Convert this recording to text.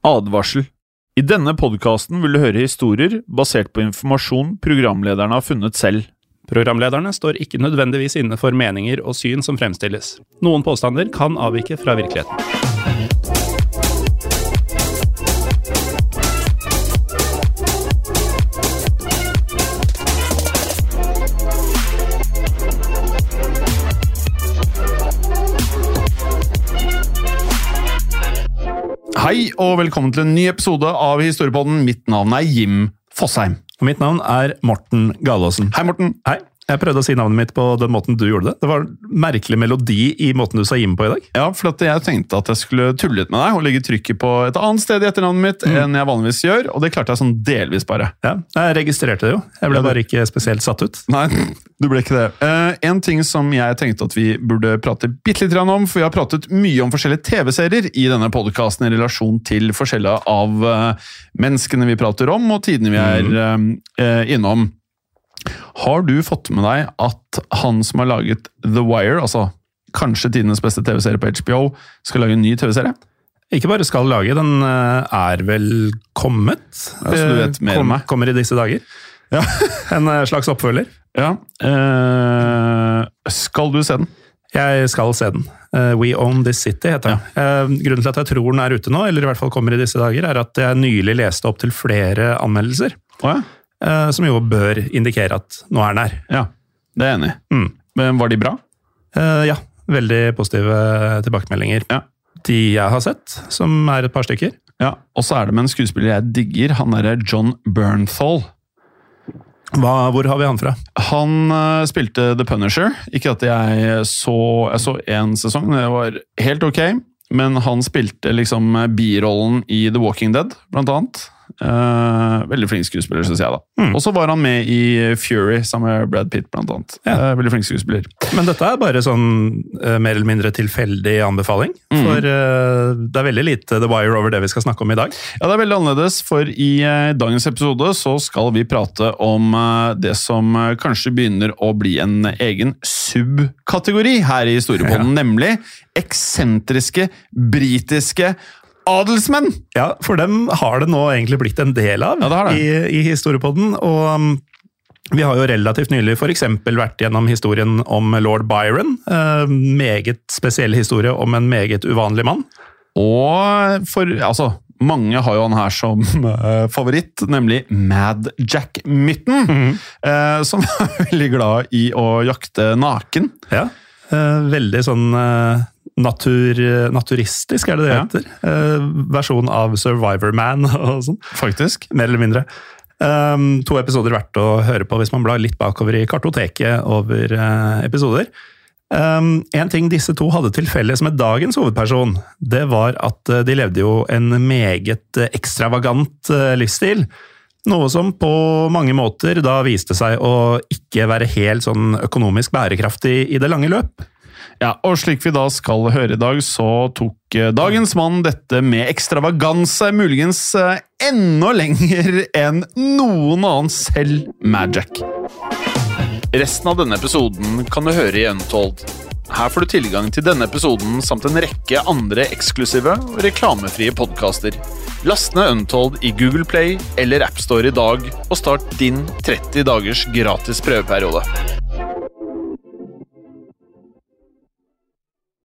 Advarsel. I denne podcasten vil du høre historier basert på informasjon programlederne har funnet selv. Programlederne står ikke nødvendigvis inne for meninger og syn som fremstilles. Noen påstander kan avvike fra virkeligheten. Hei og velkommen til en ny episode av Historiepodden. Mitt navn er Jim Fossheim. Og mitt navn er Morten Galaasen. Hei, Morten. Hei. Jeg prøvde å si navnet mitt på den måten du gjorde det. Det var en merkelig melodi i måten du sa Jim på i dag. Ja, for jeg tenkte at jeg skulle tulle litt med deg og legge trykket på et annet sted i etternavnet mitt enn jeg vanligvis gjør, og det klarte jeg sånn delvis bare. Ja, jeg registrerte det jo. Jeg ble bare ikke spesielt satt ut. Nei, du ble ikke det. En ting som jeg tenkte at vi burde prate bitte litt om, for vi har pratet mye om forskjellige TV-serier i denne podcasten i relasjon til forskjellige av menneskene vi prater om, og tidene vi er innom. Har du fått med deg at han som har laget The Wire, altså kanskje tidenes beste TV-serie på HBO, skal lage en ny TV-serie? Ikke bare skal lage, den er vel kommet. Ja, så du vet mer om meg. Kommer i disse dager. Ja. En slags oppfølger. Ja. Skal du se den? Jeg skal se den. We Own This City heter den. Ja. Grunnen til at jeg tror den er ute nå, eller i hvert fall kommer i disse dager, er at jeg nylig leste opp til flere anmeldelser. Ja. Som jo bør indikere at nå er den her. Ja, det er jeg enig i. Men var de bra? Ja, veldig positive tilbakemeldinger. Ja. De jeg har sett, som er et par stykker. Ja, og så er det med en skuespiller jeg digger, han er John Bernthal. Hvor har vi han fra? Han spilte The Punisher. Ikke at jeg så en sesong, det var helt ok, men han spilte liksom birollen i The Walking Dead, blant annet. Veldig flink skuespiller, synes jeg da. Og så var han med i Fury sammen med Brad Pitt blant annet. Veldig flink skuespiller. Men dette er bare sånn mer eller mindre tilfeldig anbefaling, for det er veldig lite The Wire over det vi skal snakke om i dag. Ja, det er veldig annerledes, for i dagens episode så skal vi prate om det som kanskje begynner å bli en egen subkategori her i Historiepodden, nemlig eksentriske, britiske adelsmenn! Ja, for dem har det nå egentlig blitt en del av i Historiepodden, og vi har jo relativt nylig for eksempel vært gjennom historien om Lord Byron, meget spesiell historie om en meget uvanlig mann. Og mange har jo han her som favoritt, nemlig Mad Jack-myten, som er veldig glad i å jakte naken. Ja, veldig sånn naturistisk, er det heter. Versjon av Survivor Man og sånn. Faktisk. Mer eller mindre. 2 episoder verdt å høre på hvis man blar litt bakover i kartoteket over episoder. En ting disse to hadde til felles med dagens hovedperson, det var at de levde jo en meget ekstravagant livsstil. Noe som på mange måter da viste seg å ikke være helt sånn økonomisk bærekraftig i det lange løp. Ja, og slik vi da skal høre i dag, så tok dagens mann dette med ekstravaganse, muligens enda lenger enn noen annen selv Mad Jack. Resten av denne episoden kan du høre i Untold. Her får du tilgang til denne episoden samt en rekke andre eksklusive og reklamefrie podcaster. Last ned Untold i Google Play eller App Store i dag, og start din 30 dagers gratis prøveperiode.